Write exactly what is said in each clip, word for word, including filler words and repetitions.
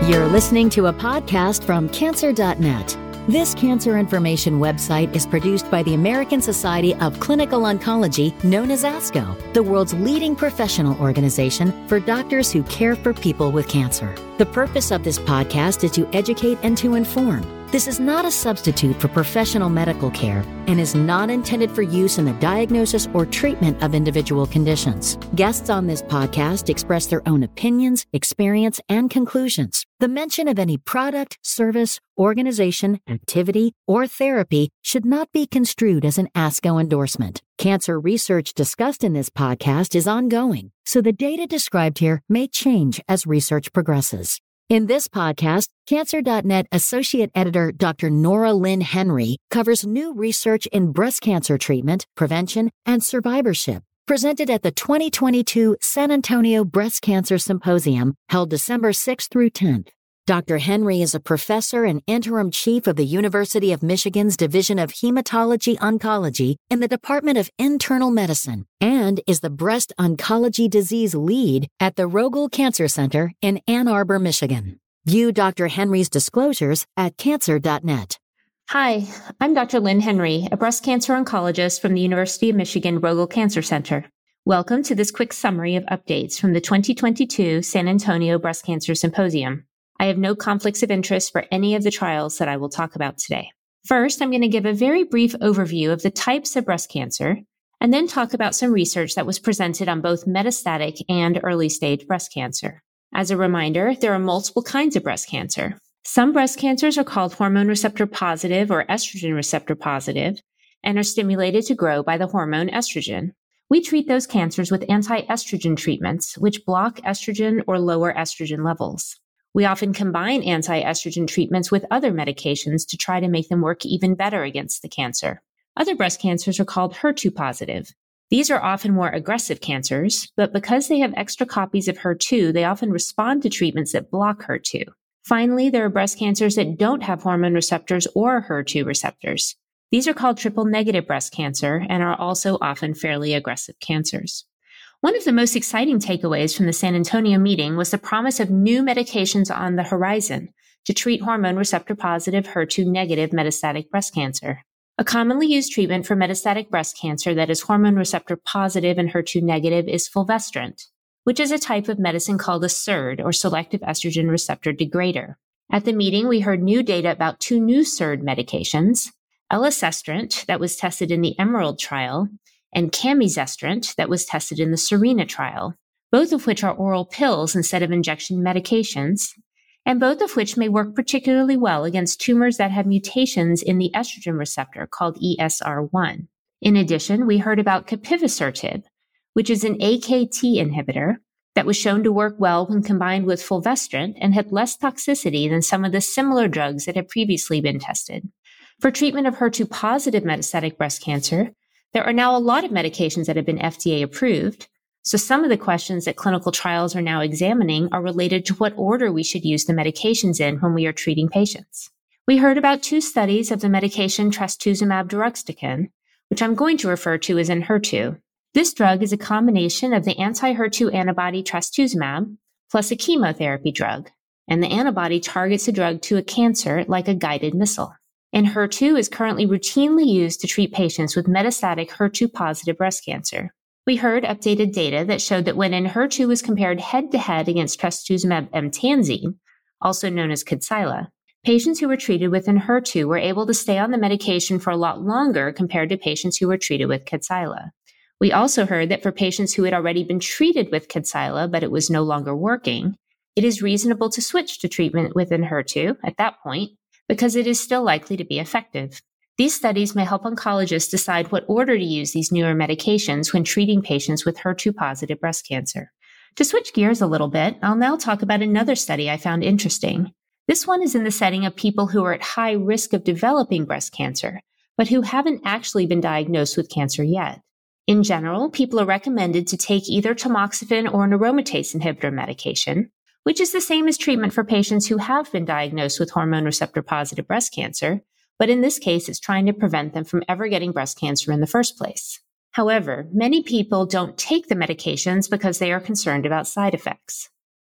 You're listening to a podcast from cancer dot net. This cancer information website is produced by the American Society of Clinical Oncology, known as ASCO, the world's leading professional organization for doctors who care for people with cancer. The purpose of this podcast is to educate and to inform. This is not a substitute for professional medical care and is not intended for use in the diagnosis or treatment of individual conditions. Guests on this podcast express their own opinions, experience, and conclusions. The mention of any product, service, organization, activity, or therapy should not be construed as an ASCO endorsement. Cancer research discussed in this podcast is ongoing, so the data described here may change as research progresses. In this podcast, cancer dot net Associate Editor Doctor Nora Lynn Henry covers new research in breast cancer treatment, prevention, and survivorship, presented at the twenty twenty-two San Antonio Breast Cancer Symposium held December sixth through tenth. Doctor Henry is a professor and interim chief of the University of Michigan's Division of Hematology Oncology in the Department of Internal Medicine and is the breast oncology disease lead at the Rogel Cancer Center in Ann Arbor, Michigan. View Doctor Henry's disclosures at cancer dot net. Hi, I'm Doctor Lynn Henry, a breast cancer oncologist from the University of Michigan Rogel Cancer Center. Welcome to this quick summary of updates from the twenty twenty-two San Antonio Breast Cancer Symposium. I have no conflicts of interest for any of the trials that I will talk about today. First, I'm going to give a very brief overview of the types of breast cancer, and then talk about some research that was presented on both metastatic and early-stage breast cancer. As a reminder, there are multiple kinds of breast cancer. Some breast cancers are called hormone receptor positive or estrogen receptor positive and are stimulated to grow by the hormone estrogen. We treat those cancers with anti-estrogen treatments, which block estrogen or lower estrogen levels. We often combine anti-estrogen treatments with other medications to try to make them work even better against the cancer. Other breast cancers are called H E R two positive. These are often more aggressive cancers, but because they have extra copies of H E R two, they often respond to treatments that block H E R two. Finally, there are breast cancers that don't have hormone receptors or H E R two receptors. These are called triple-negative breast cancer and are also often fairly aggressive cancers. One of the most exciting takeaways from the San Antonio meeting was the promise of new medications on the horizon to treat hormone receptor-positive H E R two negative metastatic breast cancer. A commonly used treatment for metastatic breast cancer that is hormone receptor-positive and H E R two negative is fulvestrant, which is a type of medicine called a S E R D, or selective estrogen receptor degrader. At the meeting, we heard new data about two new S E R D medications, elacestrant, that was tested in the EMERALD trial, and camizestrant that was tested in the SERENA trial, both of which are oral pills instead of injection medications, and both of which may work particularly well against tumors that have mutations in the estrogen receptor called E S R one. In addition, we heard about capivasertib, which is an A K T inhibitor that was shown to work well when combined with fulvestrant and had less toxicity than some of the similar drugs that had previously been tested. For treatment of H E R two positive metastatic breast cancer, there are now a lot of medications that have been F D A approved, so some of the questions that clinical trials are now examining are related to what order we should use the medications in when we are treating patients. We heard about two studies of the medication trastuzumab deruxtecan, which I'm going to refer to as Enhertu. This drug is a combination of the anti-H E R two antibody trastuzumab plus a chemotherapy drug, and the antibody targets a drug to a cancer like a guided missile. Enhertu is currently routinely used to treat patients with metastatic H E R two positive breast cancer. We heard updated data that showed that when Enhertu was compared head-to-head against trastuzumab emtansine, also known as Kadcyla, patients who were treated with Enhertu were able to stay on the medication for a lot longer compared to patients who were treated with Kadcyla. We also heard that for patients who had already been treated with Kadcyla but it was no longer working, it is reasonable to switch to treatment with Enhertu at that point, because it is still likely to be effective. These studies may help oncologists decide what order to use these newer medications when treating patients with H E R two positive breast cancer. To switch gears a little bit, I'll now talk about another study I found interesting. This one is in the setting of people who are at high risk of developing breast cancer, but who haven't actually been diagnosed with cancer yet. In general, people are recommended to take either tamoxifen or an aromatase inhibitor medication, which is the same as treatment for patients who have been diagnosed with hormone receptor-positive breast cancer, but in this case, it's trying to prevent them from ever getting breast cancer in the first place. However, many people don't take the medications because they are concerned about side effects.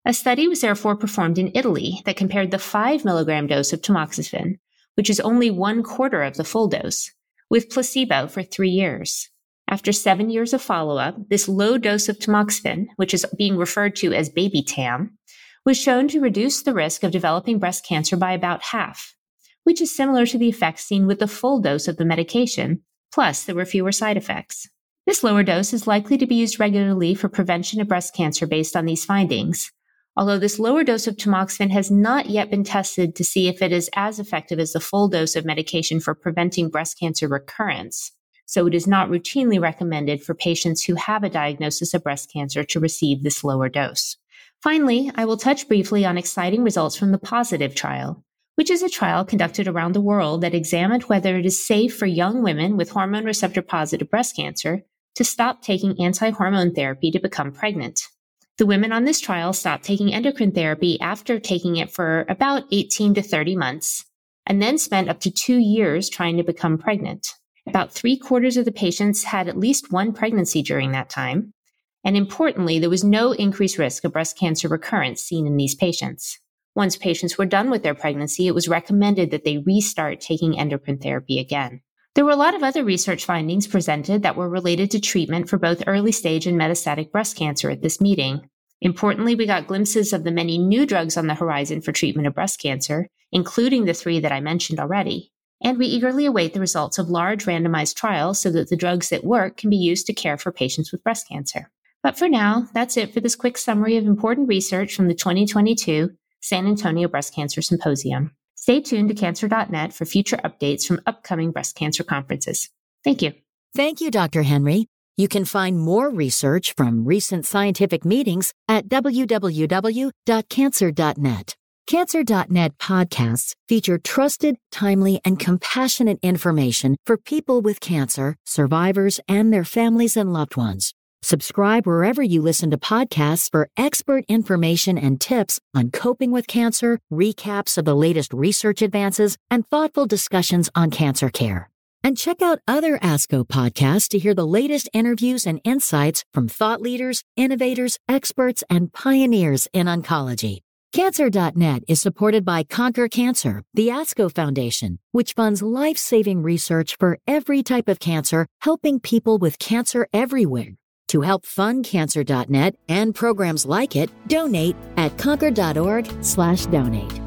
A study was therefore performed in Italy that compared the five milligram dose of tamoxifen, which is only one quarter of the full dose, with placebo for three years. After seven years of follow-up, this low dose of tamoxifen, which is being referred to as baby tam, was shown to reduce the risk of developing breast cancer by about half, which is similar to the effects seen with the full dose of the medication, plus there were fewer side effects. This lower dose is likely to be used regularly for prevention of breast cancer based on these findings, although this lower dose of tamoxifen has not yet been tested to see if it is as effective as the full dose of medication for preventing breast cancer recurrence. So it is not routinely recommended for patients who have a diagnosis of breast cancer to receive this lower dose. Finally, I will touch briefly on exciting results from the POSITIVE trial, which is a trial conducted around the world that examined whether it is safe for young women with hormone receptor-positive breast cancer to stop taking anti-hormone therapy to become pregnant. The women on this trial stopped taking endocrine therapy after taking it for about eighteen to thirty months, and then spent up to two years trying to become pregnant. About three quarters of the patients had at least one pregnancy during that time, and importantly, there was no increased risk of breast cancer recurrence seen in these patients. Once patients were done with their pregnancy, it was recommended that they restart taking endocrine therapy again. There were a lot of other research findings presented that were related to treatment for both early stage and metastatic breast cancer at this meeting. Importantly, we got glimpses of the many new drugs on the horizon for treatment of breast cancer, including the three that I mentioned already. And we eagerly await the results of large randomized trials so that the drugs that work can be used to care for patients with breast cancer. But for now, that's it for this quick summary of important research from the twenty twenty-two San Antonio Breast Cancer Symposium. Stay tuned to cancer dot net for future updates from upcoming breast cancer conferences. Thank you. Thank you, Doctor Henry. You can find more research from recent scientific meetings at w w w dot cancer dot net. cancer dot net podcasts feature trusted, timely, and compassionate information for people with cancer, survivors, and their families and loved ones. Subscribe wherever you listen to podcasts for expert information and tips on coping with cancer, recaps of the latest research advances, and thoughtful discussions on cancer care. And check out other ASCO podcasts to hear the latest interviews and insights from thought leaders, innovators, experts, and pioneers in oncology. cancer dot net is supported by Conquer Cancer, the ASCO Foundation, which funds life-saving research for every type of cancer, helping people with cancer everywhere. To help fund cancer dot net and programs like it, donate at conquer dot org slash donate.